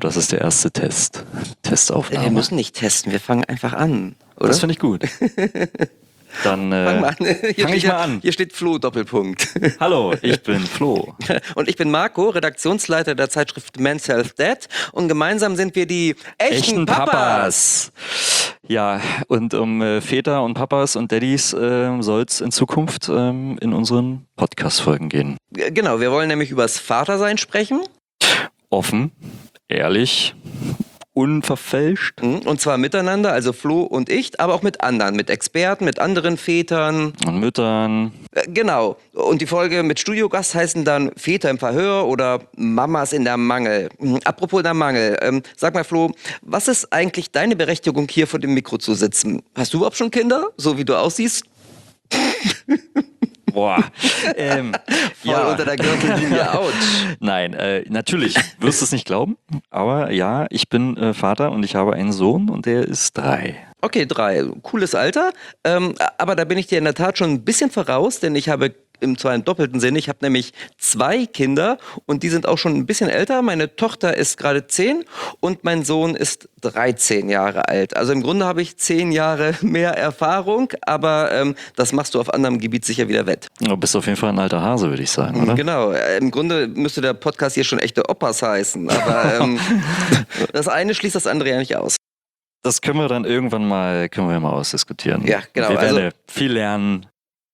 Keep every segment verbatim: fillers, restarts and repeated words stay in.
das ist der erste Test. Testaufnahme. Wir müssen nicht testen, wir fangen einfach an, oder? Das finde ich gut. Dann äh, Fang mal an. Hier fang steht ich ja- mal an. Hier steht Flo, Doppelpunkt. Hallo, ich bin Flo. Und ich bin Marco, Redaktionsleiter der Zeitschrift Men's Health Dad. Und gemeinsam sind wir die echten, Echten Papas. Papas. Ja, und um äh, Väter und Papas und Daddys äh, soll es in Zukunft ähm, in unseren Podcast-Folgen gehen. G- Genau, wir wollen nämlich übers Vatersein sprechen. Offen, ehrlich, unverfälscht. Mhm, Und zwar miteinander, also Flo und ich, aber auch mit anderen, mit Experten, mit anderen Vätern. Und Müttern. Äh, Genau. Und die Folge mit Studiogast heißen dann Väter im Verhör oder Mamas in der Mangel. Mhm, Apropos der Mangel, ähm, sag mal Flo, was ist eigentlich deine Berechtigung, hier vor dem Mikro zu sitzen? Hast du überhaupt schon Kinder, so wie du aussiehst? Boah. ähm, Voll unter der Gürtellinie, ouch. Nein, äh, natürlich, wirst du es nicht glauben, aber ja, ich bin äh, Vater und ich habe einen Sohn und der ist drei. Okay, drei. Cooles Alter. Ähm, aber da bin ich dir in der Tat schon ein bisschen voraus, denn ich habe im zwar im doppelten Sinne, ich habe nämlich zwei Kinder und die sind auch schon ein bisschen älter. Meine Tochter ist gerade zehn und mein Sohn ist dreizehn Jahre alt. Also im Grunde habe ich zehn Jahre mehr Erfahrung, aber ähm, das machst du auf anderem Gebiet sicher wieder wett. Du bist auf jeden Fall ein alter Hase, würde ich sagen, oder? Genau, äh, im Grunde müsste der Podcast hier schon echte Opas heißen, aber ähm, das eine schließt das andere ja nicht aus. Das können wir dann irgendwann mal, können wir mal ausdiskutieren. Ja, genau, Wir werden also- ja viel lernen.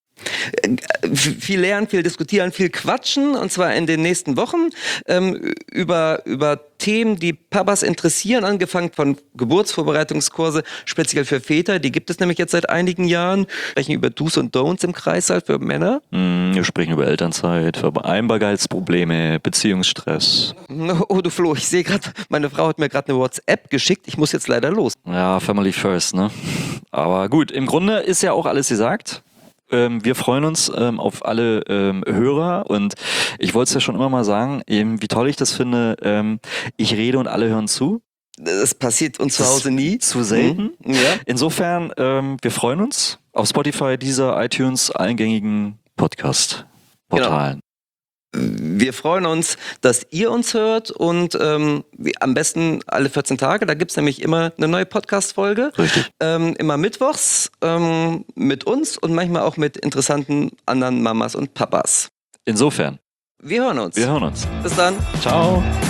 Viel lernen, viel diskutieren, viel quatschen und zwar in den nächsten Wochen ähm, über, über Themen, die Papas interessieren, angefangen von Geburtsvorbereitungskurse, speziell für Väter, die gibt es nämlich jetzt seit einigen Jahren. Wir sprechen über Do's und Don'ts im Kreißsaal für Männer. Hm, Wir sprechen über Elternzeit, Vereinbarkeitsprobleme, Beziehungsstress. Oh du Flo, ich sehe gerade, meine Frau hat mir gerade eine WhatsApp geschickt, ich muss jetzt leider los. Ja, Family first, ne? Aber gut, im Grunde ist ja auch alles gesagt. Ähm, wir freuen uns ähm, auf alle ähm, Hörer und ich wollte es ja schon immer mal sagen, eben, wie toll ich das finde. Ähm, ich rede und alle hören zu. Das passiert uns zu Hause nie. Zu selten. Mhm. Ja. Insofern, ähm, wir freuen uns auf Spotify, Deezer, iTunes, allen gängigen Podcast-Portalen. Wir freuen uns, dass ihr uns hört und ähm, wie- am besten alle vierzehn Tage. Da gibt es nämlich immer eine neue Podcast-Folge. Richtig. Ähm, immer mittwochs ähm, mit uns und manchmal auch mit interessanten anderen Mamas und Papas. Insofern, Wir hören uns. wir hören uns. Bis dann. Ciao.